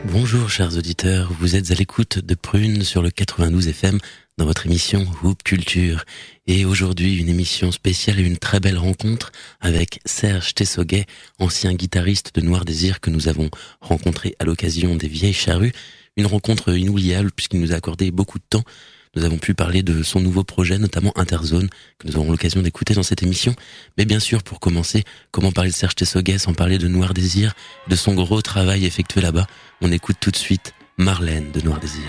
Bonjour chers auditeurs, vous êtes à l'écoute de Prune sur le 92 FM dans votre émission Hoop Culture. Et aujourd'hui une émission spéciale et une très belle rencontre avec Serge Tessoguet, ancien guitariste de Noir Désir que nous avons rencontré à l'occasion des Vieilles Charrues. Une rencontre inoubliable puisqu'il nous a accordé beaucoup de temps. Nous avons pu parler de son nouveau projet, notamment Interzone, que nous aurons l'occasion d'écouter dans cette émission. Mais bien sûr, pour commencer, comment parler de Serge Tessoguet sans parler de Noir Désir, de son gros travail effectué là-bas. On écoute tout de suite Marlène de Noir Désir.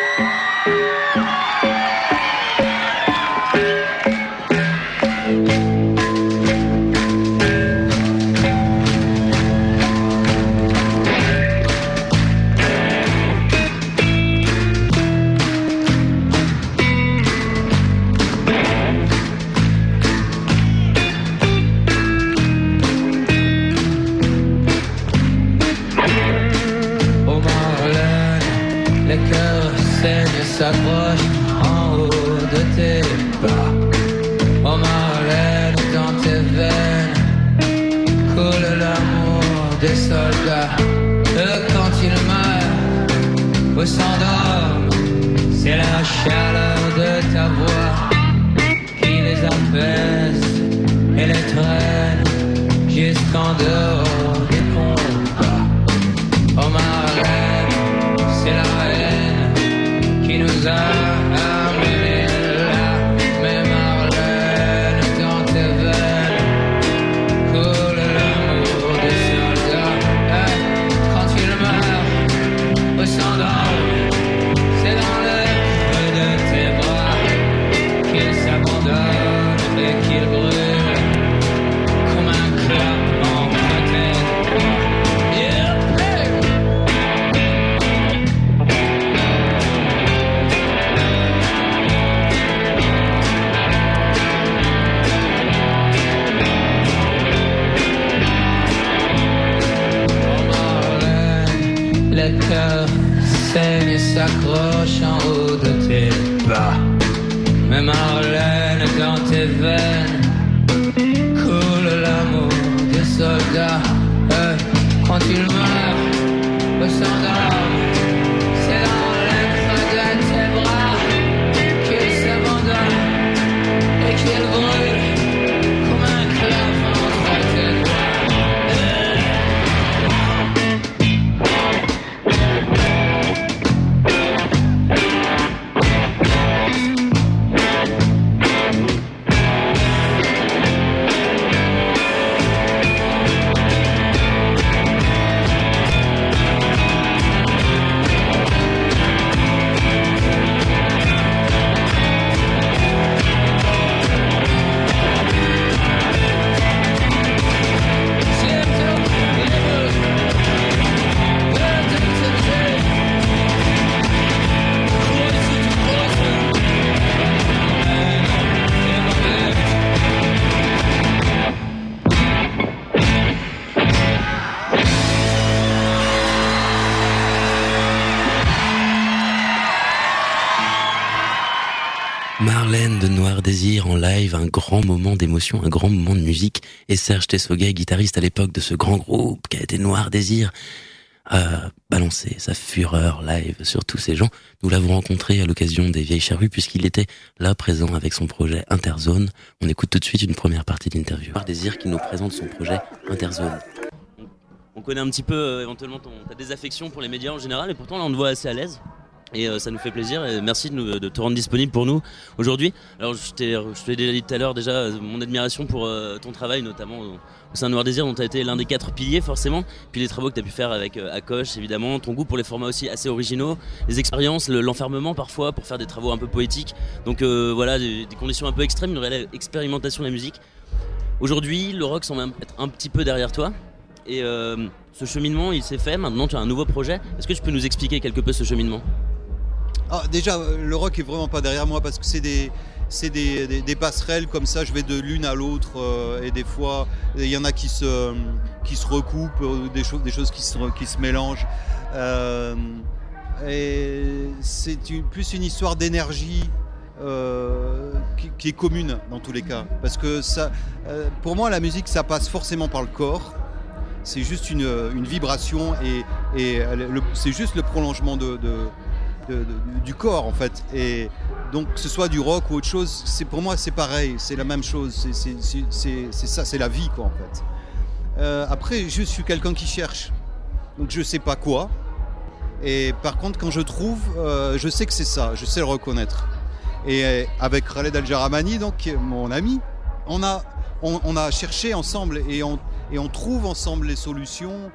S'accroche en haut de tes pas. Oh Marlène, dans tes veines coule l'amour des soldats. Quand ils meurent ou s'endorment, c'est la chaleur de ta voix qui les apaise et les traîne jusqu'en dehors des combats. Oh Marlène, c'est la haine qui nous a amenés là. Mais Marlène, dans tes veines coule l'amour des soldats. Quand ils meurent ou s'endorment, c'est dans le creux de tes bras qu'ils s'abandonnent et qu'ils brûlent comme un clap entre tes doigts. Le cœur saigne et s'accroche en haut de tes pas. Mais Marlène, dans tes veines coule l'amour des soldats. Quand ils meurent ou s'endorment, c'est dans le creux de tes bras qu'ils s'abandonnent et qu'ils brûlent comme un clap entre tes doigts. Marlène de Noir Désir en live, un grand moment d'émotion, un grand moment de musique. Et Serge Tessoguet, guitariste à l'époque de ce grand groupe qui a été Noir Désir, a balancé sa fureur live sur tous ces gens. Nous l'avons rencontré à l'occasion des Vieilles Charrues puisqu'il était là présent avec son projet Interzone. On écoute tout de suite une première partie de l'interview. Noir Désir qui nous présente son projet Interzone. On connaît un petit peu éventuellement ta désaffection pour les médias en général et pourtant là on te voit assez à l'aise. Et ça nous fait plaisir et merci de te rendre disponible pour nous aujourd'hui. Alors je t'ai dit tout à l'heure déjà mon admiration pour ton travail notamment au sein de Noir Désir dont tu as été l'un des 4 piliers forcément. Puis les travaux que tu as pu faire avec Akoche évidemment, ton goût pour les formats aussi assez originaux, les expériences, l'enfermement parfois pour faire des travaux un peu poétiques. Donc voilà des conditions un peu extrêmes, une réelle expérimentation de la musique. Aujourd'hui le rock semble être un petit peu derrière toi et ce cheminement il s'est fait, maintenant tu as un nouveau projet. Est-ce que tu peux nous expliquer quelque peu ce cheminement ? Ah, déjà, le rock est vraiment pas derrière moi parce que c'est des passerelles comme ça, je vais de l'une à l'autre et des fois il y en a qui se recoupent, des choses qui se mélangent. Et c'est plus une histoire d'énergie qui est commune dans tous les cas. Parce que ça, pour moi, la musique, ça passe forcément par le corps. c'est juste une vibration et c'est juste le prolongement du corps en fait. Et donc que ce soit du rock ou autre chose, pour moi c'est pareil, c'est la même chose, c'est ça, c'est la vie quoi en fait. Après je suis quelqu'un qui cherche, donc je sais pas quoi. Et par contre quand je trouve, je sais que c'est ça, je sais le reconnaître. Et avec Khaled Al-Jaramani, donc mon ami, on a cherché ensemble et on trouve ensemble les solutions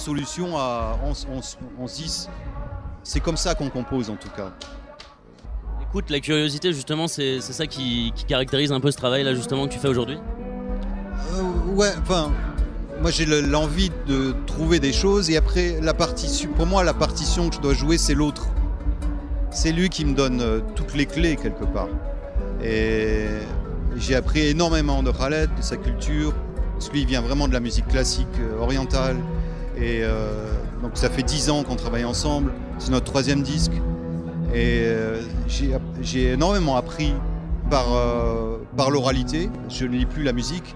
on se dit c'est comme ça qu'on compose en tout cas. Écoute, la curiosité justement c'est ça qui caractérise un peu ce travail là justement que tu fais aujourd'hui. Ouais, enfin moi j'ai l'envie de trouver des choses et après pour moi la partition que je dois jouer c'est l'autre. C'est lui qui me donne toutes les clés quelque part. Et j'ai appris énormément de Khaled, de sa culture, parce que lui il vient vraiment de la musique classique orientale. Et donc ça fait 10 ans qu'on travaille ensemble, c'est notre 3e disque. Et j'ai énormément appris par l'oralité, je ne lis plus la musique,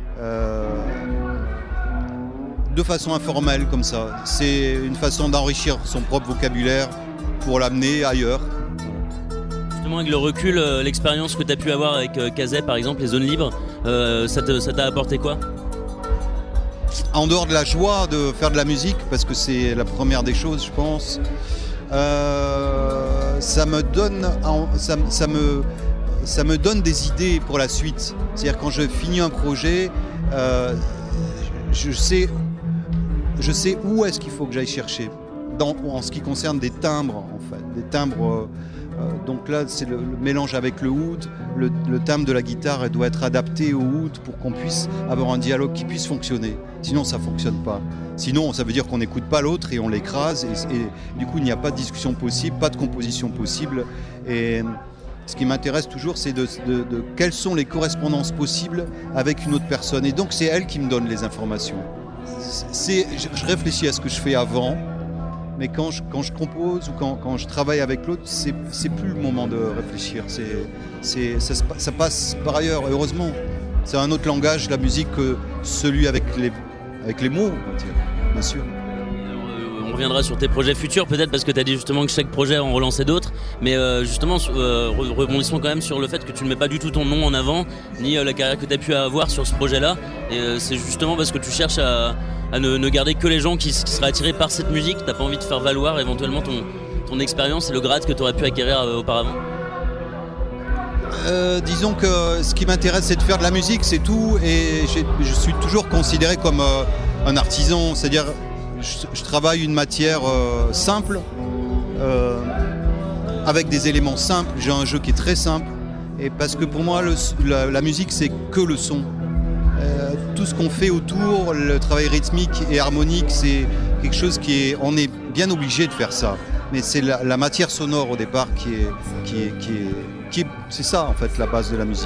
de façon informelle comme ça. C'est une façon d'enrichir son propre vocabulaire pour l'amener ailleurs. Justement avec le recul, l'expérience que tu as pu avoir avec Kazay par exemple, les zones libres, ça t'a apporté quoi ? En dehors de la joie de faire de la musique, parce que c'est la première des choses je pense, ça me donne des idées pour la suite. C'est-à-dire quand je finis un projet, je sais où est-ce qu'il faut que j'aille chercher. En ce qui concerne des timbres en fait, des timbres. Donc là, c'est le mélange avec le oud. Le timbre de la guitare doit être adapté au oud pour qu'on puisse avoir un dialogue qui puisse fonctionner. Sinon, ça ne fonctionne pas. Sinon, ça veut dire qu'on n'écoute pas l'autre et on l'écrase. Et du coup, il n'y a pas de discussion possible, pas de composition possible. Et ce qui m'intéresse toujours, c'est de quelles sont les correspondances possibles avec une autre personne. Et donc, c'est elle qui me donne les informations. Je réfléchis à ce que je fais avant. Mais quand je compose ou quand je travaille avec l'autre, c'est plus le moment de réfléchir. Ça passe par ailleurs, heureusement. C'est un autre langage, la musique, que celui avec les mots, on va dire, bien sûr. On reviendra sur tes projets futurs peut-être parce que tu as dit justement que chaque projet en relançait d'autres. Mais justement, rebondissons quand même sur le fait que tu ne mets pas du tout ton nom en avant, ni la carrière que tu as pu avoir sur ce projet-là. Et c'est justement parce que tu cherches à ne garder que les gens qui seraient attirés par cette musique. T'as pas envie de faire valoir éventuellement ton expérience et le grade que tu aurais pu acquérir auparavant. Disons que ce qui m'intéresse c'est de faire de la musique, c'est tout. Et je suis toujours considéré comme un artisan, c'est-à-dire je travaille une matière simple, avec des éléments simples. J'ai un jeu qui est très simple. Et parce que pour moi la musique c'est que le son. Tout ce qu'on fait autour, le travail rythmique et harmonique, c'est quelque chose on est bien obligé de faire ça. Mais c'est la matière sonore au départ qui est c'est ça en fait la base de la musique.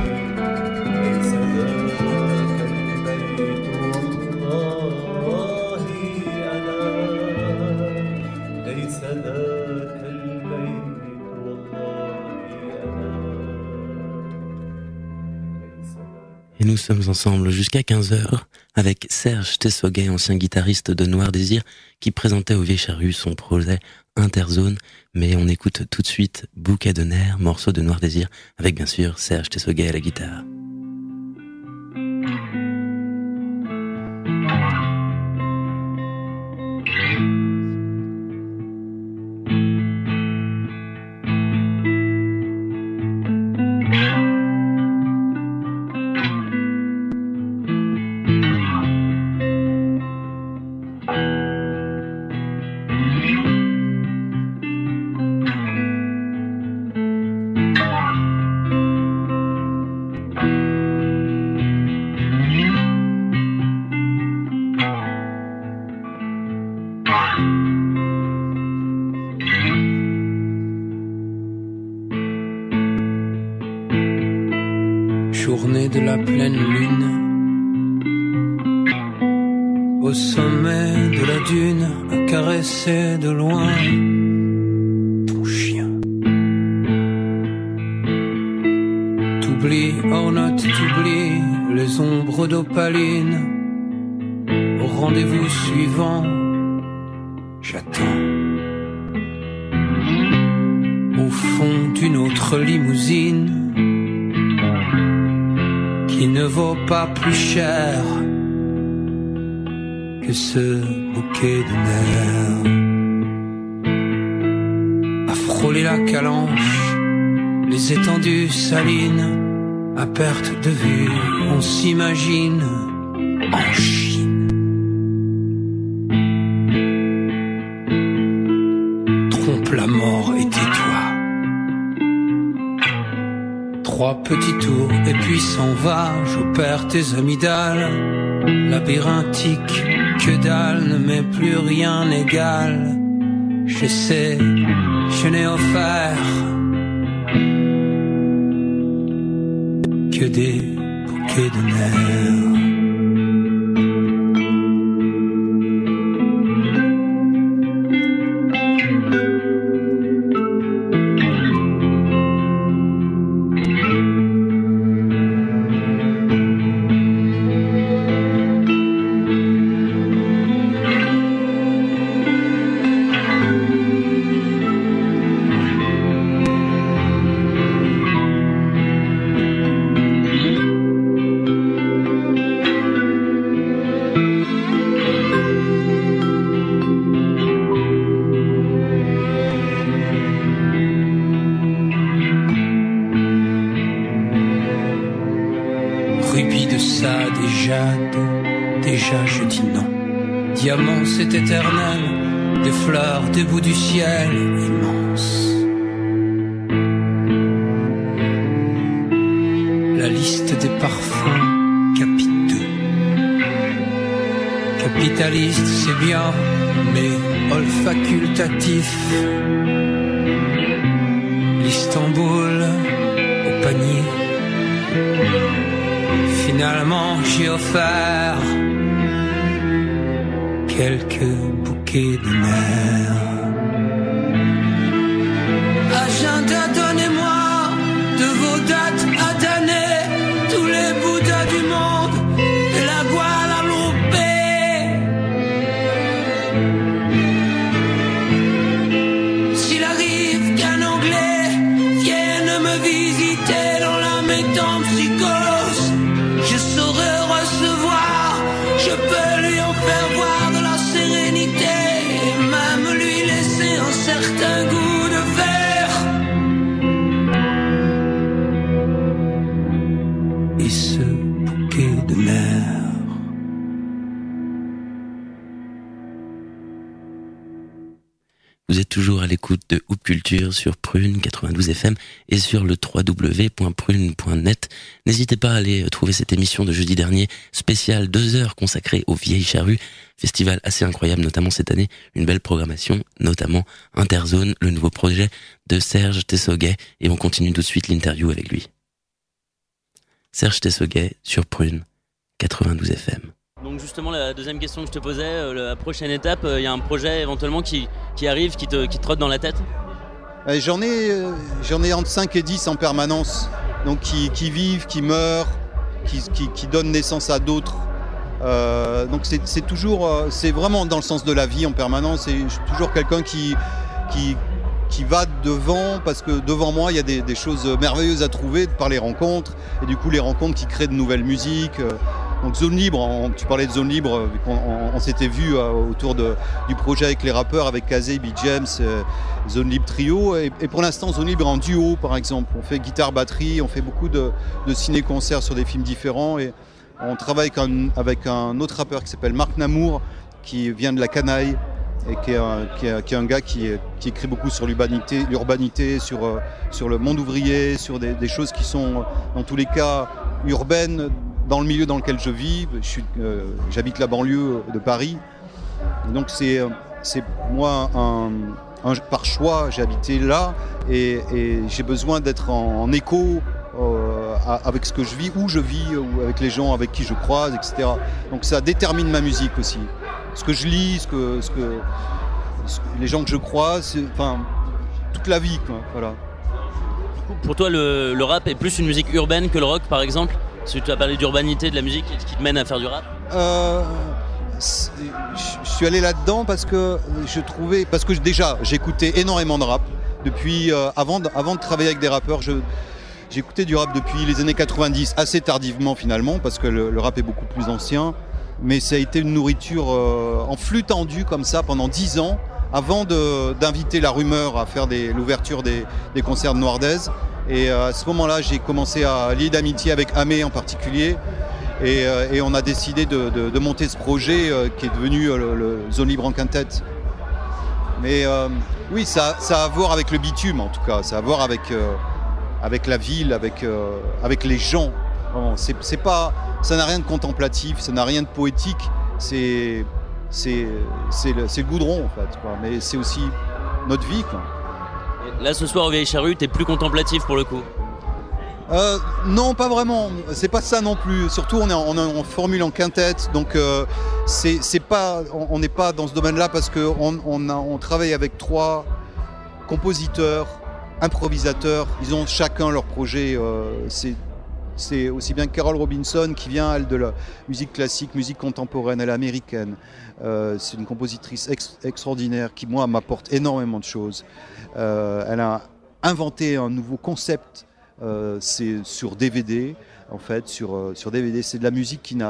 Et nous sommes ensemble jusqu'à 15h avec Serge Tessoguet, ancien guitariste de Noir Désir, qui présentait au Vieille Charrue son projet Interzone. Mais on écoute tout de suite Bouquet de nerfs, morceau de Noir Désir, avec bien sûr Serge Tessoguet à la guitare. Journée de la pleine lune, au sommet de la dune, à caresser de loin ton chien. T'oublies, ornote, t'oublies les ombres d'opaline, rendez-vous suivant, j'attends. Au fond d'une autre limousine qui ne vaut pas plus cher que ce bouquet de nerfs. À frôler la calanche, les étendues salines, à perte de vue, on s'imagine en Chine. Trompe la mort et tais-toi. 3 petits tours et puis s'en va, j'opère tes amygdales. Labyrinthique, que dalle, ne m'est plus rien égal. J'essaie, je n'ai offert que des bouquets de nerfs. Déjà je dis non. Diamant c'est éternel, des fleurs, des bouts du ciel immense. La liste des parfums capiteux. Capitaliste c'est bien, mais olfacultatif. L'Istanbul au panier. Finalement j'ai offert quelques bouquets de nerfs. Agenda, donnez-moi de vos dates à d'années tous les Bouddhas du monde et la Guadeloupe. S'il arrive qu'un Anglais vienne me visiter dans la métempsychose, je saurai recevoir, je peux lui en faire voir de la sérénité et même lui laisser un certain goût de verre. Et ce bouquet de nerfs. Vous êtes toujours à l'écoute de Hoop Culture sur Prune 92 FM et sur le www.prune.net. N'hésitez pas à aller trouver cette émission de jeudi dernier, spéciale 2 heures consacrée aux Vieilles Charrues. Festival assez incroyable, notamment cette année. Une belle programmation, notamment Interzone, le nouveau projet de Serge Tessoguet. Et on continue tout de suite l'interview avec lui. Serge Tessoguet sur Prune 92 FM. Donc justement la deuxième question que je te posais, la prochaine étape, il y a un projet éventuellement qui arrive, qui te trotte dans la tête? J'en ai entre 5 et 10 en permanence, donc qui vivent, qui meurent, qui donnent naissance à d'autres. Donc c'est toujours, c'est vraiment dans le sens de la vie en permanence, et je suis toujours quelqu'un qui va devant, parce que devant moi il y a des choses merveilleuses à trouver par les rencontres, et du coup les rencontres qui créent de nouvelles musiques. Donc Zone Libre, tu parlais de Zone Libre, on s'était vu autour du projet avec les rappeurs, avec Kazé, B. James, Zone Libre Trio, et pour l'instant Zone Libre en duo par exemple. On fait guitare-batterie, on fait beaucoup de ciné-concerts sur des films différents, et on travaille avec un autre rappeur qui s'appelle Marc Namour, qui vient de la Canaille, et qui est un gars qui écrit beaucoup sur l'urbanité, sur le monde ouvrier, sur des choses qui sont dans tous les cas urbaines, dans le milieu dans lequel je vis. J'habite la banlieue de Paris. Et donc c'est moi, par choix, j'ai habité là, et j'ai besoin d'être en écho avec ce que je vis, où je vis, ou avec les gens avec qui je croise, etc. Donc ça détermine ma musique aussi. Ce que je lis, les gens que je croise, enfin toute la vie, quoi. Voilà. Pour toi, le rap est plus une musique urbaine que le rock, par exemple? Parce que tu as parlé d'urbanité de la musique qui te mène à faire du rap. je suis allé là-dedans parce que déjà j'écoutais énormément de rap depuis avant de travailler avec des rappeurs. J'écoutais du rap depuis les années 90, assez tardivement finalement, parce que le rap est beaucoup plus ancien. Mais ça a été une nourriture en flux tendu comme ça pendant 10 ans, avant d'inviter La Rumeur à faire l'ouverture des concerts de Noirdaise. Et à ce moment-là, j'ai commencé à lier d'amitié avec Amé en particulier. Et on a décidé de monter ce projet qui est devenu le Zone Libre en Quintette. Mais oui, ça a à voir avec le bitume en tout cas, ça a à voir avec la ville, avec les gens. Bon, ça n'a rien de contemplatif, ça n'a rien de poétique, c'est le goudron en fait, quoi. Mais c'est aussi notre vie, quoi. Là ce soir au Vieille Charrue, t'es plus contemplatif pour le coup? Non, pas vraiment. C'est pas ça non plus. Surtout, on est en formule en quintette, donc on n'est pas dans ce domaine-là parce que on travaille avec 3 compositeurs, improvisateurs. Ils ont chacun leur projet. C'est aussi bien Carol Robinson qui vient elle de la musique classique, musique contemporaine, elle est américaine. C'est une compositrice extraordinaire qui moi m'apporte énormément de choses. Elle a inventé un nouveau concept. C'est sur DVD en fait, sur DVD, c'est de la musique qui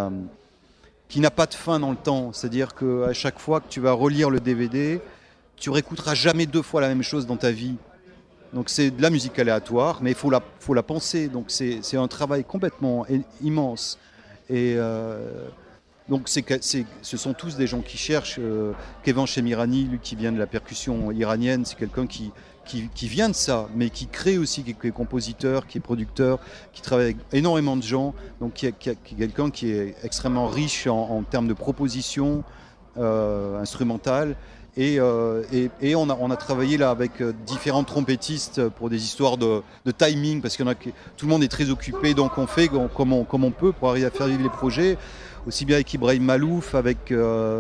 n'a pas de fin dans le temps, c'est-à-dire qu'à chaque fois que tu vas relire le DVD, tu réécouteras jamais 2 fois la même chose dans ta vie. Donc c'est de la musique aléatoire, mais il faut la penser, donc c'est un travail complètement immense. Et donc ce sont tous des gens qui cherchent. Kevin Chemirani, lui qui vient de la percussion iranienne, c'est quelqu'un qui vient de ça, mais qui crée aussi, qui est compositeur, qui est producteur, qui travaille avec énormément de gens, donc qui est quelqu'un qui est extrêmement riche en termes de propositions instrumentales. Et on a travaillé là avec différents trompettistes pour des histoires de timing, parce qu'il y en a tout le monde est très occupé, donc on fait comme on peut pour arriver à faire vivre les projets, aussi bien avec Ibrahim Malouf, avec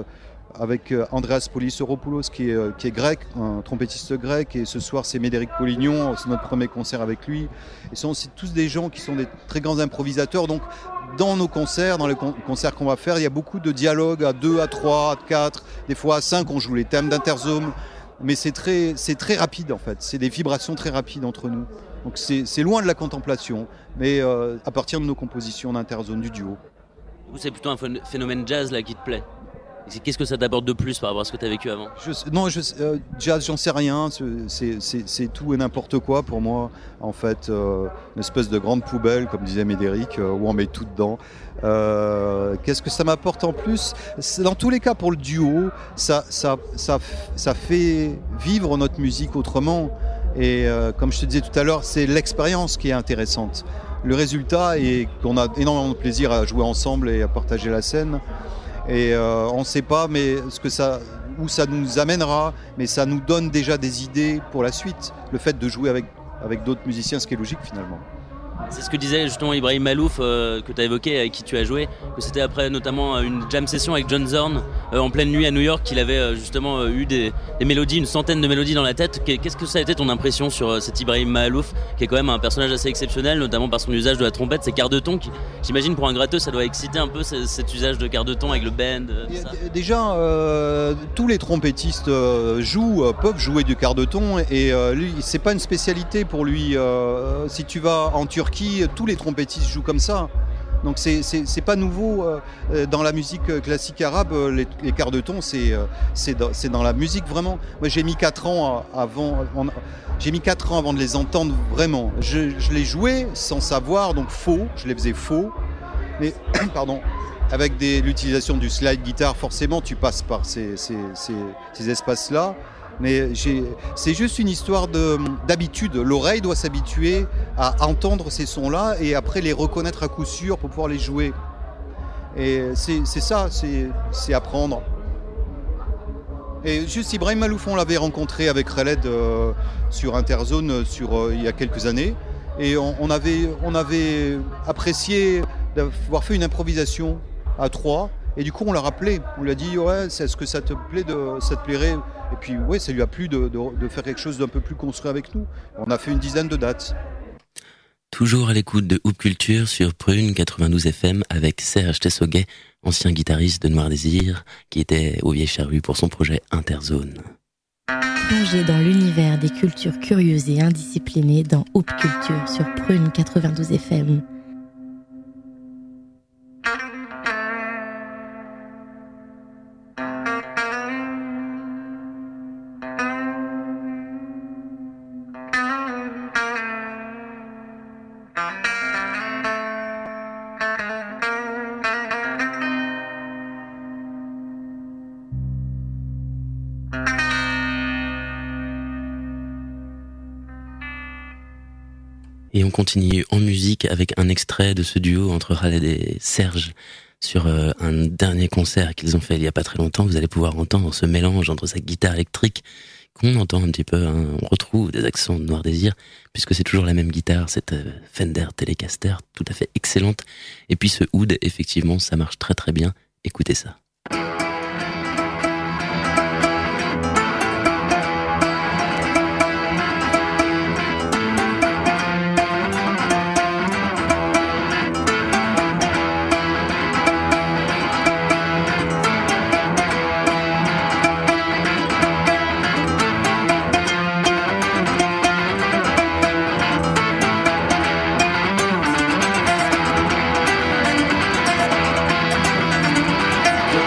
Andreas Polysoropoulos qui est grec, un trompettiste grec, et ce soir c'est Médéric Polignon, c'est notre premier concert avec lui. Et c'est tous des gens qui sont des très grands improvisateurs, donc dans nos concerts, dans les concerts qu'on va faire, il y a beaucoup de dialogues à 2, à 3, à 4, des fois à 5, on joue les thèmes d'Interzone, mais c'est très rapide en fait, c'est des vibrations très rapides entre nous. Donc c'est loin de la contemplation, mais à partir de nos compositions d'Interzone, du duo. C'est plutôt un phénomène jazz là qui te plaît? Qu'est-ce que ça t'apporte de plus par rapport à ce que tu as vécu avant? Jazz, j'en sais rien. C'est tout et n'importe quoi pour moi. En fait, une espèce de grande poubelle, comme disait Médéric, où on met tout dedans. Qu'est-ce que ça m'apporte en plus? Dans tous les cas, pour le duo, ça fait vivre notre musique autrement. Et comme je te disais tout à l'heure, c'est l'expérience qui est intéressante. Le résultat est qu'on a énormément de plaisir à jouer ensemble et à partager la scène. Et on ne sait pas où ça nous amènera, mais ça nous donne déjà des idées pour la suite. Le fait de jouer avec d'autres musiciens, ce qui est logique finalement. C'est ce que disait justement Ibrahim Malouf, que tu as évoqué, avec qui tu as joué, que c'était après notamment une jam session avec John Zorn en pleine nuit à New York, qu'il avait justement eu des mélodies, une centaine de mélodies dans la tête. Qu'est-ce que ça a été ton impression sur cet Ibrahim Malouf, qui est quand même un personnage assez exceptionnel, notamment par son usage de la trompette, ses quarts de ton, qui, j'imagine pour un gratteux ça doit exciter un peu cet usage de quarts de ton avec le band. Déjà, tous les trompettistes peuvent jouer du quart de ton, et lui, c'est pas une spécialité pour lui. Si tu vas en Turquie, tous les trompettistes jouent comme ça. Donc c'est pas nouveau dans la musique classique arabe. Les quarts de ton, c'est dans la musique vraiment. Moi j'ai mis 4 ans avant de les entendre vraiment. Je les jouais sans savoir, donc faux. Je les faisais faux. Mais pardon. Avec l'utilisation du slide guitare, forcément tu passes par ces espaces-là. Mais c'est juste une histoire d'habitude. L'oreille doit s'habituer à entendre ces sons-là et après les reconnaître à coup sûr pour pouvoir les jouer. Et c'est ça, c'est apprendre. Et juste Ibrahim Malouf, on l'avait rencontré avec Khaled sur Interzone il y a quelques années. Et on avait apprécié d'avoir fait une improvisation à 3. Et du coup, on l'a rappelé. On lui a dit, ouais, est-ce que ça te plairait? Et puis, ouais, ça lui a plu de faire quelque chose d'un peu plus construit avec nous. On a fait une dizaine de dates. Toujours à l'écoute de Hoop Culture sur Prune 92 FM avec Serge Tessoguet ancien guitariste de Noir Désir, qui était au Vieille Charrue pour son projet Interzone. Plongez dans l'univers des cultures curieuses et indisciplinées dans Hoop Culture sur Prune 92 FM. Et on continue en musique avec un extrait de ce duo entre Khaled et Serge sur un dernier concert qu'ils ont fait il y a pas très longtemps. Vous allez pouvoir entendre ce mélange entre sa guitare électrique qu'on entend un petit peu, hein. On retrouve des accents de Noir Désir puisque c'est toujours la même guitare, cette Fender Telecaster tout à fait excellente. Et puis ce oud, effectivement, ça marche très très bien. Écoutez ça. Go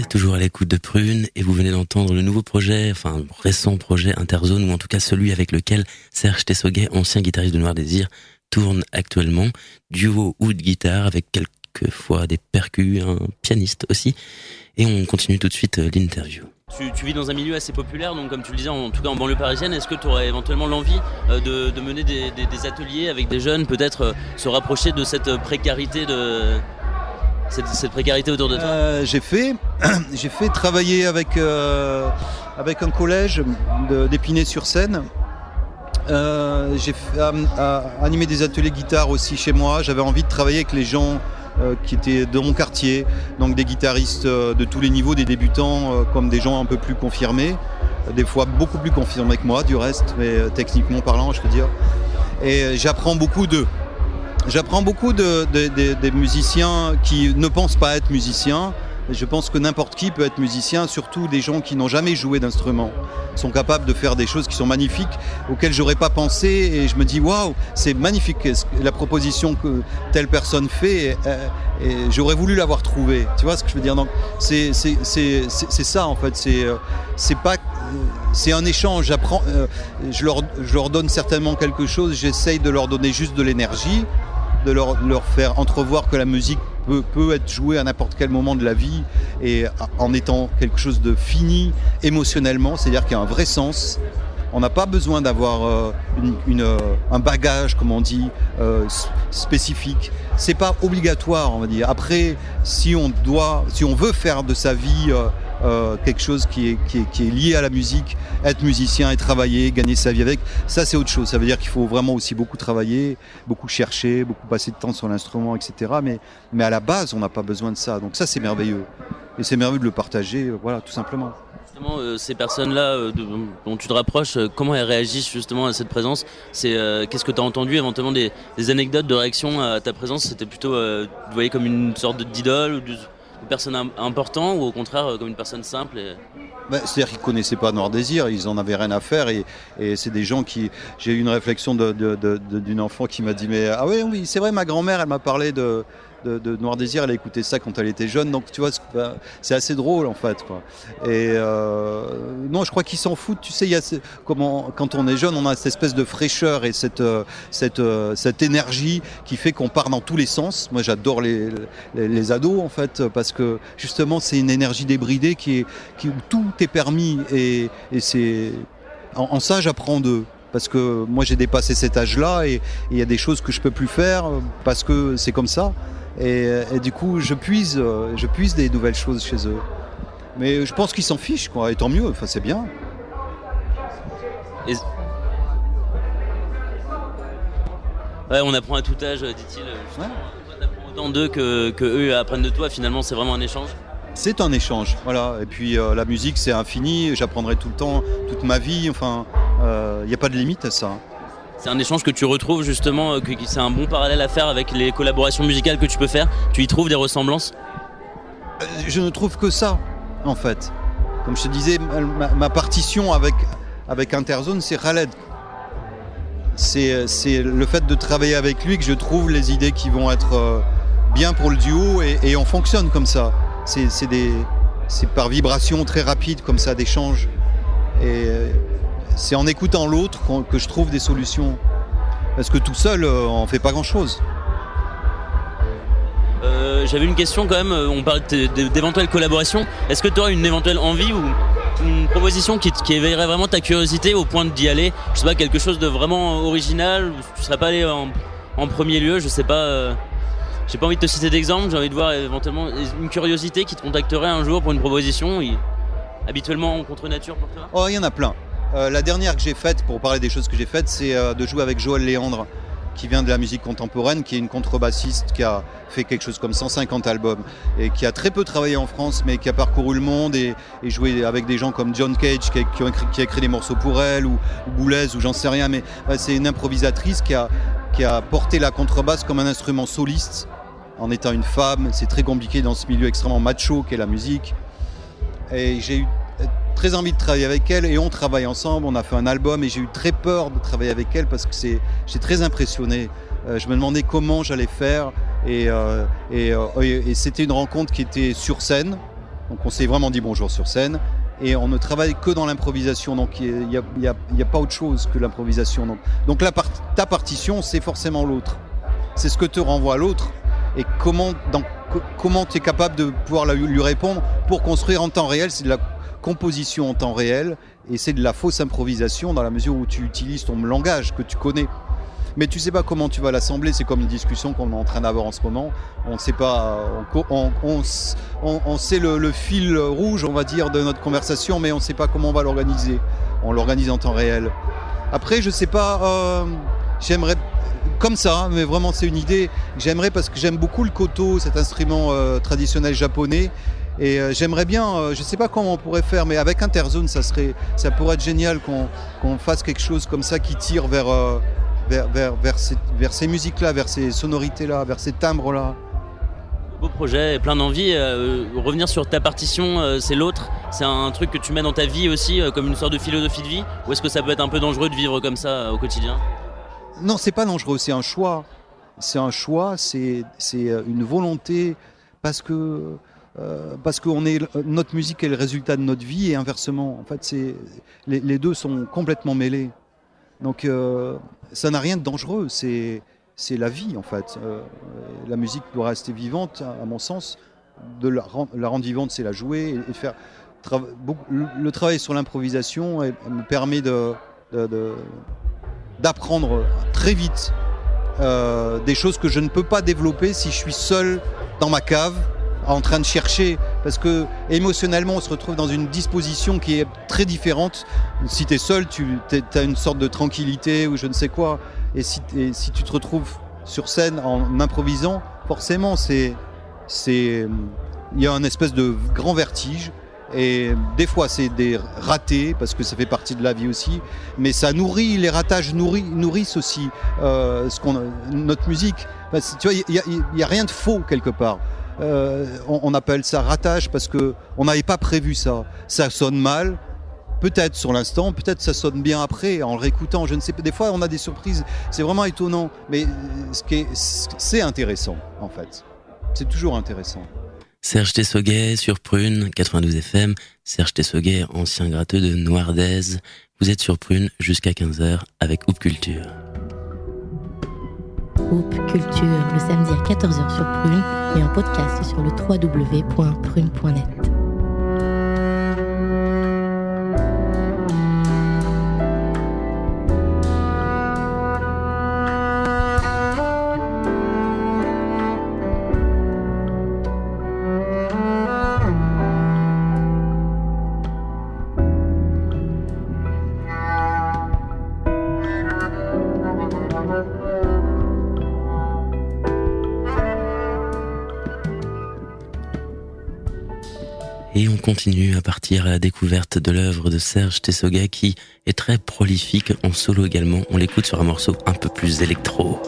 êtes toujours à l'écoute de Prune et vous venez d'entendre le nouveau projet, enfin récent projet Interzone, ou en tout cas celui avec lequel Serge Tessoguet, ancien guitariste de Noir Désir, tourne actuellement. Duo ou de guitare avec quelquefois des percus, un pianiste aussi. Et on continue tout de suite l'interview. Tu vis dans un milieu assez populaire, donc comme tu le disais, en tout cas en banlieue parisienne, est-ce que tu aurais éventuellement l'envie de mener des ateliers avec des jeunes, peut-être se rapprocher de cette précarité cette précarité autour de toi? J'ai fait travailler avec un collège d'Épinay-sur-Seine. J'ai animé des ateliers guitare aussi chez moi. J'avais envie de travailler avec les gens qui étaient de mon quartier, donc des guitaristes de tous les niveaux, des débutants comme des gens un peu plus confirmés, des fois beaucoup plus confirmés que moi du reste, mais techniquement parlant je veux dire. Et j'apprends beaucoup des musiciens qui ne pensent pas être musiciens. Je pense que n'importe qui peut être musicien, surtout des gens qui n'ont jamais joué d'instrument, sont capables de faire des choses qui sont magnifiques, auxquelles j'aurais pas pensé, et je me dis waouh, c'est magnifique la proposition que telle personne fait, et j'aurais voulu l'avoir trouvée. Tu vois ce que je veux dire? Donc c'est ça en fait. C'est un échange. J'apprends, je leur donne certainement quelque chose. J'essaye de leur donner juste de l'énergie, de leur faire entrevoir que la musique peut être jouée à n'importe quel moment de la vie et en étant quelque chose de fini émotionnellement, c'est-à-dire qu'il y a un vrai sens. On n'a pas besoin d'avoir un bagage, comme on dit, spécifique. C'est pas obligatoire, on va dire. Après, si on veut faire de sa vie quelque chose qui est lié à la musique, être musicien et travailler, gagner sa vie avec, ça c'est autre chose. Ça veut dire qu'il faut vraiment aussi beaucoup travailler, beaucoup chercher, beaucoup passer de temps sur l'instrument, etc. Mais à la base, on n'a pas besoin de ça. Donc ça c'est merveilleux. Et c'est merveilleux de le partager, voilà, tout simplement. Justement, ces personnes-là dont tu te rapproches, comment elles réagissent justement à cette présence? Qu'est-ce que tu as entendu éventuellement des anecdotes de réaction à ta présence? C'était plutôt, tu voyais comme une sorte d'idole ou de personne important, ou au contraire comme une personne simple C'est-à-dire qu'ils ne connaissaient pas Noir Désir, ils n'en avaient rien à faire, et c'est des gens qui... J'ai eu une réflexion d'une enfant qui m'a dit mais ah oui, c'est vrai, ma grand-mère elle m'a parlé de Noir Désir, elle a écouté ça quand elle était jeune, donc tu vois c'est assez drôle en fait quoi. Et non, je crois qu'ils s'en foutent, tu sais, quand on est jeune on a cette espèce de fraîcheur et cette énergie qui fait qu'on part dans tous les sens. Moi j'adore les ados en fait, parce que justement c'est une énergie débridée où tout est permis, et c'est en ça j'apprends d'eux. Parce que moi j'ai dépassé cet âge-là et il y a des choses que je peux plus faire parce que c'est comme ça. Et du coup je puise des nouvelles choses chez eux. Mais je pense qu'ils s'en fichent quoi, et tant mieux, enfin c'est bien. Ouais, on apprend à tout âge, dit-il. Ouais. Toi t'apprends autant d'eux que eux apprennent de toi, finalement c'est vraiment un échange. C'est un échange, voilà. Et puis la musique c'est infini, j'apprendrai tout le temps, toute ma vie, enfin il n'y a pas de limite à ça. C'est un échange que tu retrouves justement, que c'est un bon parallèle à faire avec les collaborations musicales que tu peux faire. Tu y trouves des ressemblances? Je ne trouve que ça, en fait. Comme je te disais, ma partition avec Interzone, c'est Khaled. C'est le fait de travailler avec lui que je trouve les idées qui vont être bien pour le duo, et on fonctionne comme ça. C'est par vibration très rapide, comme ça, d'échange. Et c'est en écoutant l'autre que je trouve des solutions. Parce que tout seul, on ne fait pas grand-chose. J'avais une question quand même, on parlait d'éventuelles collaborations. Est-ce que tu aurais une éventuelle envie ou une proposition qui éveillerait vraiment ta curiosité au point d'y aller? Je sais pas, quelque chose de vraiment original, où tu ne serais pas allé en premier lieu, je sais pas. J'ai pas envie de te citer d'exemple, j'ai envie de voir éventuellement une curiosité qui te contacterait un jour pour une proposition, habituellement en contre-nature pour toi? Oh, il y en a plein. La dernière que j'ai faite, pour parler des choses que j'ai faites, c'est de jouer avec Joël Léandre, qui vient de la musique contemporaine, qui est une contrebassiste qui a fait quelque chose comme 150 albums et qui a très peu travaillé en France, mais qui a parcouru le monde et joué avec des gens comme John Cage qui a écrit des morceaux pour elle, ou Boulez, ou j'en sais rien, mais c'est une improvisatrice qui a porté la contrebasse comme un instrument soliste en étant une femme. C'est très compliqué dans ce milieu extrêmement macho qu'est la musique, et j'ai eu très envie de travailler avec elle, et on travaille ensemble, on a fait un album, et j'ai eu très peur de travailler avec elle parce que j'étais très impressionné. Je me demandais comment j'allais faire, et c'était une rencontre qui était sur scène, Donc on s'est vraiment dit bonjour sur scène et on ne travaille que dans l'improvisation. Donc il n'y a pas autre chose que l'improvisation. Donc ta partition, c'est forcément l'autre. C'est ce que te renvoie l'autre et comment tu es capable de pouvoir lui répondre pour construire en temps réel. C'est de la composition en temps réel et c'est de la fausse improvisation dans la mesure où tu utilises ton langage que tu connais. Mais tu sais pas comment tu vas l'assembler, c'est comme une discussion qu'on est en train d'avoir en ce moment. On sait pas, on sait le fil rouge, on va dire, de notre conversation, mais on sait pas comment on va l'organiser. On l'organise en temps réel. Après, je sais pas, j'aimerais, comme ça, mais vraiment c'est une idée, j'aimerais parce que j'aime beaucoup le koto, cet instrument traditionnel japonais. Et j'aimerais bien, je sais pas comment on pourrait faire, mais avec Interzone, ça pourrait être génial qu'on fasse quelque chose comme ça qui tire vers ces musiques-là, vers ces sonorités-là, vers ces timbres-là. Beau projet, plein d'envie. Revenir sur ta partition, c'est l'autre. C'est un truc que tu mets dans ta vie aussi, comme une sorte de philosophie de vie. Ou est-ce que ça peut être un peu dangereux de vivre comme ça au quotidien ? Non, c'est pas dangereux, c'est un choix. C'est un choix, c'est une volonté, parce que notre musique est le résultat de notre vie et inversement. En fait, les deux sont complètement mêlés. Donc ça n'a rien de dangereux, c'est la vie en fait. La musique doit rester vivante, à mon sens. La rendre vivante, c'est la jouer et faire. Le travail sur l'improvisation me permet d'apprendre très vite des choses que je ne peux pas développer si je suis seul dans ma cave en train de chercher, parce que émotionnellement on se retrouve dans une disposition qui est très différente. Si tu es seul, tu as une sorte de tranquillité ou je ne sais quoi, et si tu te retrouves sur scène en improvisant, forcément il y a une espèce de grand vertige, et des fois c'est des ratés parce que ça fait partie de la vie aussi, mais ça nourrit, les ratages nourrissent aussi notre musique. Enfin, tu vois, il y a rien de faux quelque part. On appelle ça ratage parce que on n'avait pas prévu ça. Ça sonne mal, peut-être sur l'instant, peut-être ça sonne bien après en le réécoutant. Je ne sais pas. Des fois, on a des surprises. C'est vraiment étonnant, mais c'est intéressant en fait. C'est toujours intéressant. Serge Tessoguet sur Prune 92 FM. Serge Tessoguet, ancien gratteux de Noirdez. Vous êtes sur Prune jusqu'à 15h avec Hoop Culture. Hoop Culture, le samedi à 14h sur Prune et en podcast sur le www.prune.net. Et on continue à partir à la découverte de l'œuvre de Serge Tessoguet qui est très prolifique en solo également. On l'écoute sur un morceau un peu plus électro.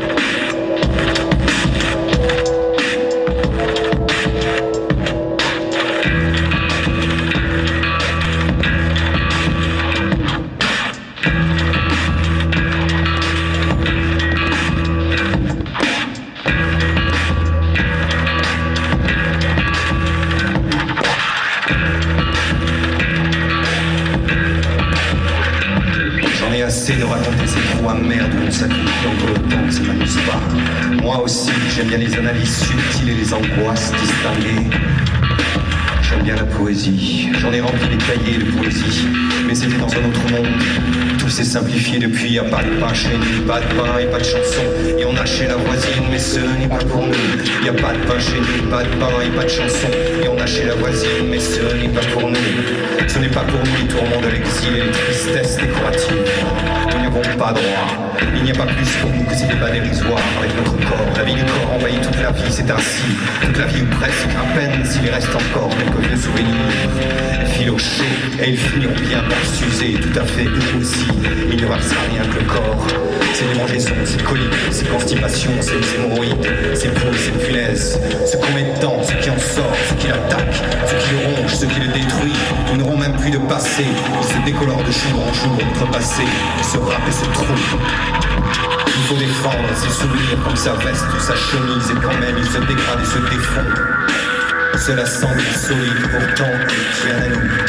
De raconter ces trous amers de mon sacrifice entre le temps, ça m'amuse pas. Moi aussi, j'aime bien les analyses subtiles et les angoisses distinguées. J'aime bien la poésie, j'en ai rempli des cahiers de poésie, mais c'était dans un autre monde. Tout s'est simplifié depuis, y a pas de pain chez nous, pas de pain et pas de chanson. Et on a chez la voisine, mais ce n'est pas pour nous. Y a pas de pain chez nous, pas de pain et pas de chanson. Et on a chez la voisine, mais ce n'est pas pour nous. Ce n'est pas pour nous les tourments de l'exil et les tristesses décoratives. Nous n'y avons pas droit. Il n'y a pas plus pour nous que ces débats dérisoires avec notre corps. La vie du corps envahit toute la vie, c'est ainsi. Toute la vie ou presque, à peine s'il y reste encore quelques vieux souvenirs. Filochés, et ils finiront bien par s'user, tout à fait eux aussi. Il ne restera rien que le corps. C'est démangeaisons, c'est coliques, c'est constipation, c'est hémorroïdes, c'est poules, c'est punaises. Ce qu'on met dedans, ce qui en sort, ce qui l'attaque, ce qui le ronge, ce qui le détruit. Nous n'aurons même plus de passé. Il se décolore de jour en jour notre passé. Il se râpe et se trouve. Il faut défendre ses souvenirs comme sa veste ou sa chemise. Et quand même il se dégrade et se défond. Cela semble solide, pourtant il tient à nous.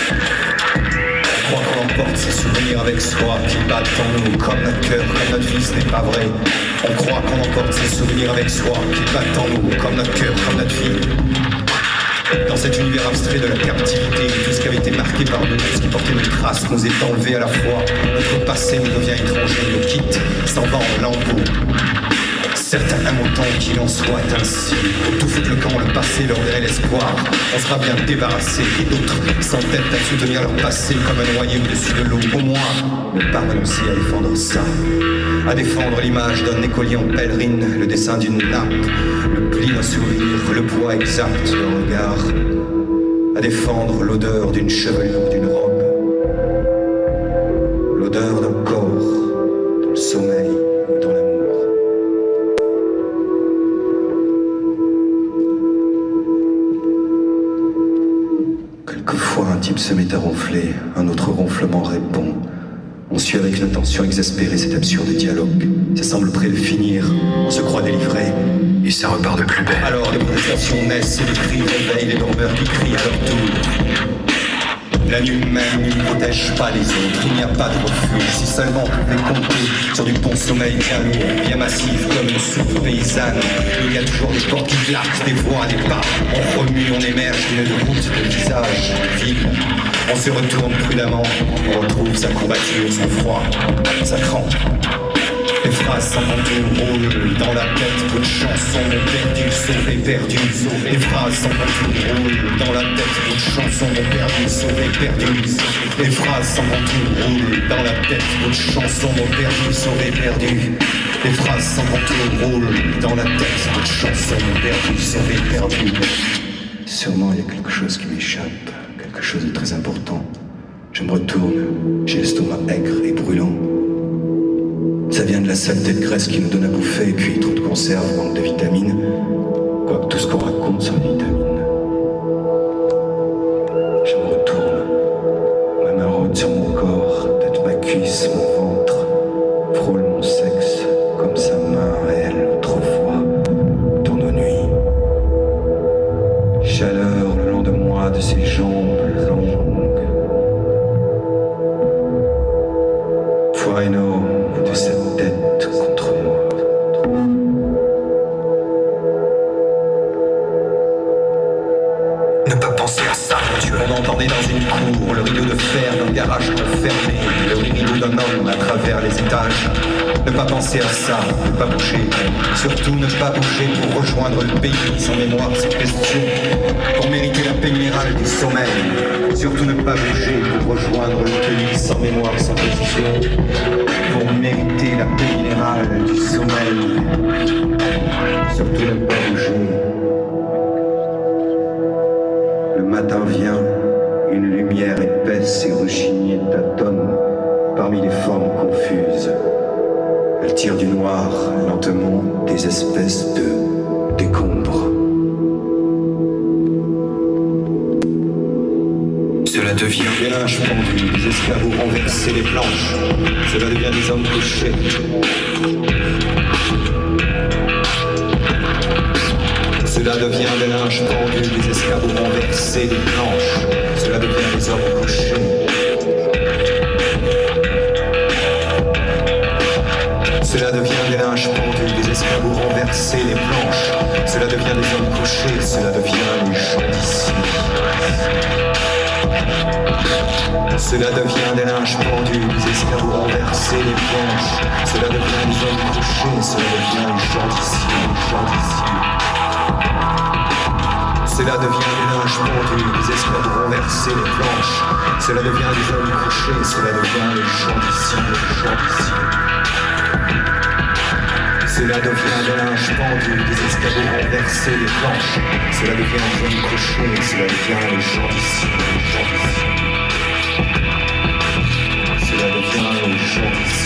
Je crois qu'on emporte ces souvenirs avec soi qui battent en nous comme notre cœur, comme notre vie, ce n'est pas vrai. On croit qu'on emporte ces souvenirs avec soi qui battent en nous comme notre cœur, comme notre vie. Dans cet univers abstrait de la captivité, tout ce qui avait été marqué par nous, tout ce qui portait nos traces nous est enlevé à la fois. Notre passé nous devient étranger, nous quitte, s'en va en lambeaux. Certains aiment autant qu'il en soit ainsi. Pour tout foutre le camp, le passé leur donnerait l'espoir. On sera bien débarrassé. Et d'autres s'entêtent à soutenir leur passé comme un noyé au-dessus de l'eau. Au moins, ne pas renoncer à défendre ça. À défendre l'image d'un écolier en pèlerine, le dessin d'une nappe, le pli d'un sourire, le poids exact d'un regard. À défendre l'odeur d'une chevelure, d'une robe. L'odeur d'un corps, dans le sommeil ou dans l'amour. Quelquefois, un type se met à ronfler, un autre ronflement répond. On suit avec l'intention exaspérée cet absurde dialogue. Ça semble près de finir, on se croit délivré, et ça repart de plus belle. Alors les protestations naissent et les cris réveillent les dormeurs qui crient à leur tour. La nuit même ne protège pas les autres, il n'y a pas de refuge. Si seulement on pouvait compter sur du bon sommeil bien lourd, bien massif comme une soupe paysanne. Il y a toujours des portes qui claquent, des voix, des pas. On remue, on émerge d'une route de visage vide. On se retourne prudemment, on retrouve sa courbature, son froid, sa crampe. Les phrases sans contour roulent dans la tête, peu de chansons perdues, sauvées, perdues. Les phrases sans contour roulent dans la tête, peu de chansons perdues, sauvées, perdues. Les phrases sans contour roulent dans la tête, peu de chansons perdues, sauvées, perdues. Les phrases sans contour roulent dans la tête, peu de chansons perdues, sauvées, perdues. Sûrement il y a quelque chose qui m'échappe, quelque chose de très important. Je me retourne, j'ai l'estomac aigre et brûlant. Ça vient de la saleté de graisse qui nous donne à bouffer, et puis trop de conserve, manque de vitamines. Quoique tout ce qu'on raconte sont des vitamines. Je me retourne, ma main rôde sur mon corps, tête ma cuisse, mon ventre, frôle mon sexe, comme sa main à elle, autrefois, dans nos nuits. Chaleur le long de moi, de ses jambes longues. Fueno de cette tête contre moi. Ne pas penser à ça, mon Dieu. On entendait dans une cour le rideau de fer d'un garage fermé, le rideau d'un homme à travers les étages. Ne pas penser à ça, ne pas bouger. Surtout ne pas bouger pour rejoindre le pays sans mémoire, sans question. Pour mériter la paix minérale du sommeil. Surtout ne pas bouger pour rejoindre le pays sans mémoire, sans question. Pour mériter la paix minérale du sommeil. Surtout ne pas bouger. Le matin vient, une lumière épaisse et rechignée tâtonne parmi les formes confuses. Elle tire du noir, lentement, des espèces de décombres. Cela devient des linges pendus, des esclaves renversés, des planches. Cela devient des hommes couchés. Cela devient des linges pendus, des esclaves renversés, des planches. Cela devient des hommes couchés. Cela devient des linges pendus, des escabeaux renversés, des planches. Cela devient des hommes couchés, cela devient les gens d'ici. Cela devient des linges pendus, des escabeaux renversés, des planches. Cela devient des hommes couchés, cela devient les gens d'ici, les gens d'ici. Cela devient des linges pendus, des esclaves renversés, des planches. Cela devient des hommes couchés, cela devient les gens d'ici, les gens d'ici. Cela devient des linges pendus, des escabeaux renversés, des planches. Cela devient des hommes couchés, cela devient les gens d'ici, les gens d'ici. Cela devient les gens d'ici.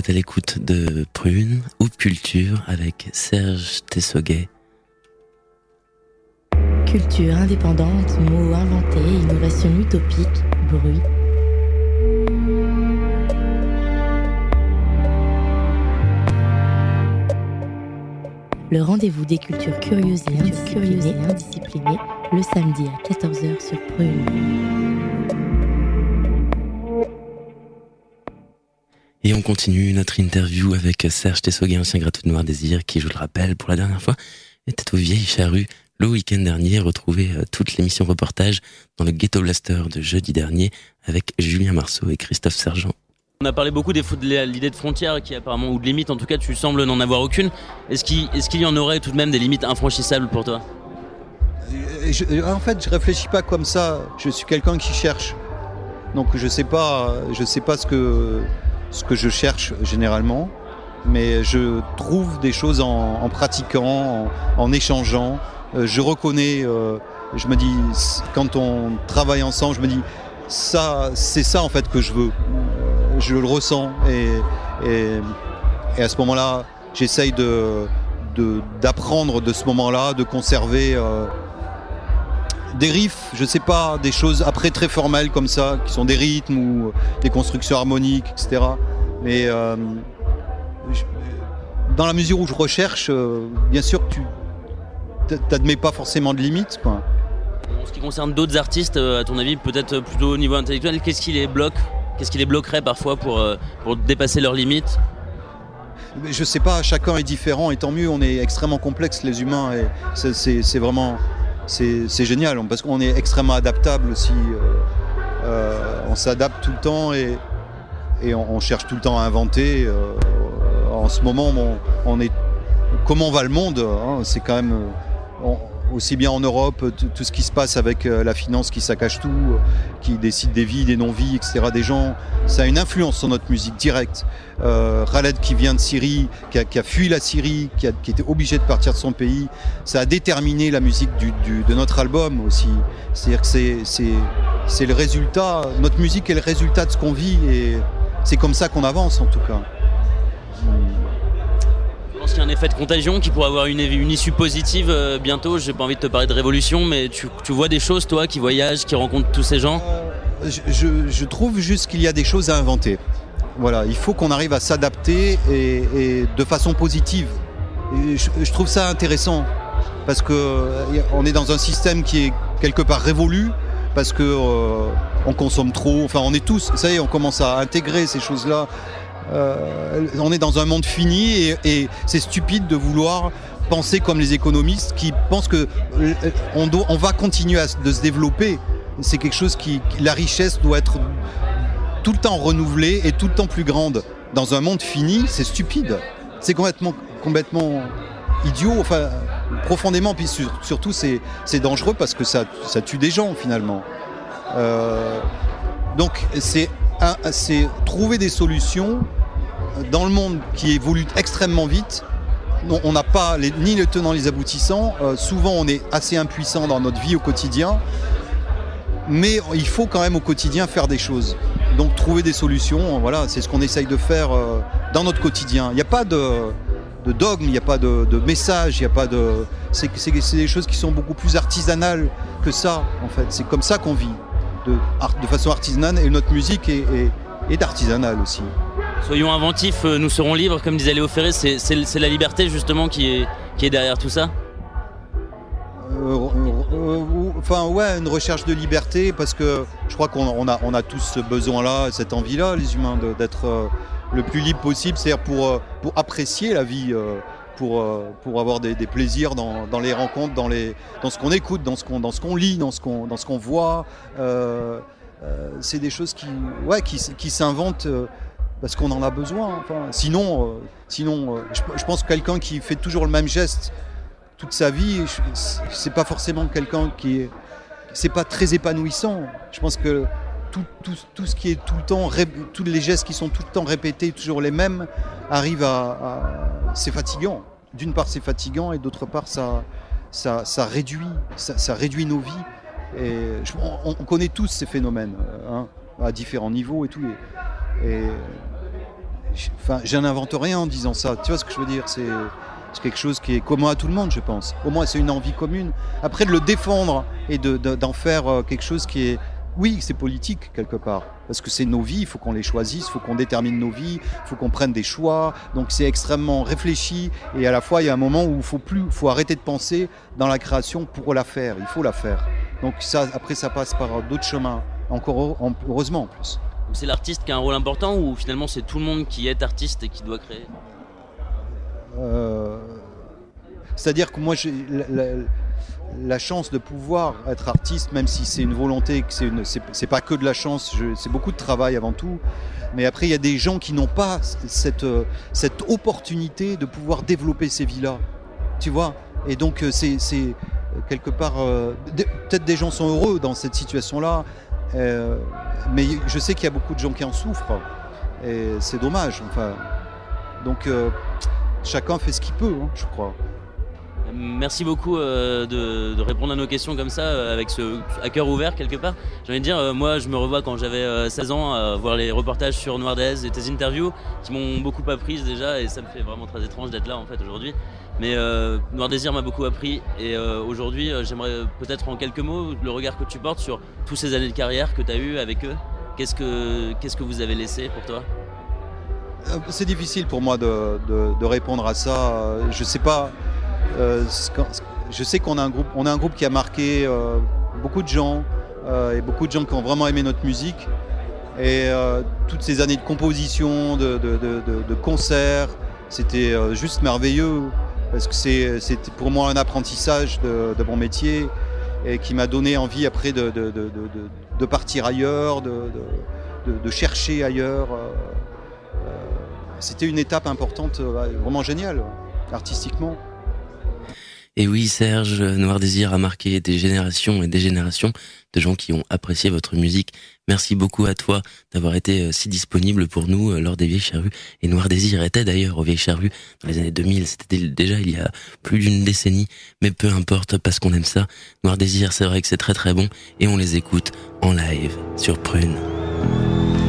êtes à l'écoute de Prune, Hoop Culture avec Serge Tessoguet. Culture indépendante, mots inventés, innovation utopique, bruit. Le rendez-vous des cultures curieuses et indisciplinées, le samedi à 14h sur Prune. Et on continue notre interview avec Serge Tessoguet, ancien gratteux de Noir Désir, qui, je le rappelle, pour la dernière fois, était aux Vieilles Charrues le week-end dernier. Retrouvez toute l'émission reportage dans le Ghetto Blaster de jeudi dernier avec Julien Marceau et Christophe Sergent. On a parlé beaucoup de l'idée de frontières qui apparemment, ou de limites, en tout cas tu sembles n'en avoir aucune. Est-ce qu'il y en aurait tout de même des limites infranchissables pour toi ? En fait, je réfléchis pas comme ça. Je suis quelqu'un qui cherche. Donc je sais pas ce que je cherche généralement, mais je trouve des choses en pratiquant, en échangeant. Je reconnais, je me dis, quand on travaille ensemble, je me dis, ça, c'est ça en fait que je veux. Je le ressens et à ce moment-là, j'essaye d'apprendre de ce moment-là, de conserver des riffs, je sais pas, des choses après très formelles comme ça, qui sont des rythmes ou des constructions harmoniques, etc. Mais dans la mesure où je recherche, bien sûr que tu t'admets pas forcément de limites, quoi. En ce qui concerne d'autres artistes, à ton avis, peut-être plutôt au niveau intellectuel, qu'est-ce qui les bloque ? Qu'est-ce qui les bloquerait parfois pour dépasser leurs limites ? Je sais pas, chacun est différent et tant mieux, on est extrêmement complexes les humains et c'est vraiment c'est génial parce qu'on est extrêmement adaptable aussi. On s'adapte tout le temps et on cherche tout le temps à inventer. En ce moment, on est comment va le monde, hein, c'est quand même aussi bien en Europe, tout ce qui se passe avec la finance qui saccage tout, qui décide des vies, des non-vies, etc. des gens, ça a une influence sur notre musique directe. Khaled qui vient de Syrie, qui a fui la Syrie, qui était obligé de partir de son pays, ça a déterminé la musique de notre album aussi. C'est-à-dire que c'est le résultat, notre musique est le résultat de ce qu'on vit et c'est comme ça qu'on avance en tout cas. Je pense qu'il y a un effet de contagion qui pourrait avoir une issue positive bientôt. J'ai pas envie de te parler de révolution, mais tu vois des choses, toi, qui voyagent, qui rencontrent tous ces gens ? Je trouve juste qu'il y a des choses à inventer. Voilà, il faut qu'on arrive à s'adapter et de façon positive. Et je trouve ça intéressant parce que on est dans un système qui est quelque part révolu parce que on consomme trop. Enfin, on est tous, ça y est, on commence à intégrer ces choses-là. On est dans un monde fini et c'est stupide de vouloir penser comme les économistes qui pensent que on va continuer de se développer. C'est quelque chose la richesse doit être tout le temps renouvelée et tout le temps plus grande. Dans un monde fini, c'est stupide. C'est complètement idiot, enfin profondément, puis surtout c'est dangereux parce que ça tue des gens finalement. Donc c'est trouver des solutions dans le monde qui évolue extrêmement vite. On n'a pas ni les tenants ni les aboutissants. Souvent, on est assez impuissant dans notre vie au quotidien. Mais il faut quand même au quotidien faire des choses. Donc trouver des solutions, voilà, c'est ce qu'on essaye de faire dans notre quotidien. Il n'y a pas de dogme, il n'y a pas de message, il n'y a pas de... C'est des choses qui sont beaucoup plus artisanales que ça, en fait. C'est comme ça qu'on vit, de façon artisanale, et notre musique est artisanale aussi. Soyons inventifs, nous serons libres, comme disait Léo Ferré, c'est la liberté justement qui est derrière tout ça. Enfin ouais, une recherche de liberté, parce que je crois qu'on a tous ce besoin-là, cette envie-là, les humains, d'être le plus libre possible, c'est-à-dire pour apprécier la vie, pour avoir des plaisirs dans les rencontres, dans ce qu'on écoute, dans ce qu'on lit, dans ce qu'on voit. C'est des choses qui s'inventent parce qu'on en a besoin. Enfin, sinon, je pense que quelqu'un qui fait toujours le même geste toute sa vie, c'est pas forcément quelqu'un c'est pas très épanouissant. Je pense que tout ce qui est tout le temps, tous les gestes qui sont tout le temps répétés, toujours les mêmes, arrivent c'est fatigant. D'une part, c'est fatigant, et d'autre part, ça réduit nos vies. Et on connaît tous ces phénomènes, hein, à différents niveaux et tout. je n'invente rien en disant ça. Tu vois ce que je veux dire ? C'est quelque chose qui est commun à tout le monde, je pense. Au moins, c'est une envie commune. Après, de le défendre et d'en faire quelque chose qui est... Oui, c'est politique, quelque part. Parce que c'est nos vies, il faut qu'on les choisisse, il faut qu'on détermine nos vies, il faut qu'on prenne des choix. Donc, c'est extrêmement réfléchi. Et à la fois, il y a un moment où il faut arrêter de penser dans la création pour la faire. Il faut la faire. Donc, après, ça passe par d'autres chemins. Heureusement, en plus. Donc c'est l'artiste qui a un rôle important ou finalement c'est tout le monde qui est artiste et qui doit créer ? C'est-à-dire que moi j'ai la chance de pouvoir être artiste, même si c'est une volonté, que c'est pas que de la chance, c'est beaucoup de travail avant tout. Mais après il y a des gens qui n'ont pas cette opportunité de pouvoir développer ces vies-là, tu vois. Et donc c'est quelque part peut-être des gens sont heureux dans cette situation-là, mais je sais qu'il y a beaucoup de gens qui en souffrent et c'est dommage. Enfin, donc chacun fait ce qu'il peut, hein, je crois. Merci beaucoup de répondre à nos questions comme ça, avec à cœur ouvert quelque part. J'ai envie de dire, moi je me revois quand j'avais 16 ans à voir les reportages sur Noir Désir et tes interviews qui m'ont beaucoup appris déjà, et ça me fait vraiment très étrange d'être là en fait aujourd'hui. Mais Noir Désir m'a beaucoup appris, et aujourd'hui j'aimerais peut-être en quelques mots le regard que tu portes sur tous ces années de carrière que tu as eues avec eux. Qu'est-ce que vous avez laissé pour toi ? C'est difficile pour moi de répondre à ça. Je sais pas. Je sais qu'on a un groupe qui a marqué beaucoup de gens et beaucoup de gens qui ont vraiment aimé notre musique. Et toutes ces années de composition, de concerts, c'était juste merveilleux parce que c'était pour moi un apprentissage de mon métier et qui m'a donné envie après de partir ailleurs, de chercher ailleurs. C'était une étape importante, vraiment géniale, artistiquement. Et oui, Serge, Noir Désir a marqué des générations et des générations de gens qui ont apprécié votre musique. Merci beaucoup à toi d'avoir été si disponible pour nous lors des Vieilles Charrues. Et Noir Désir était d'ailleurs aux Vieilles Charrues dans les années 2000. C'était déjà il y a plus d'une décennie. Mais peu importe, parce qu'on aime ça. Noir Désir, c'est vrai que c'est très très bon. Et on les écoute en live sur Prune.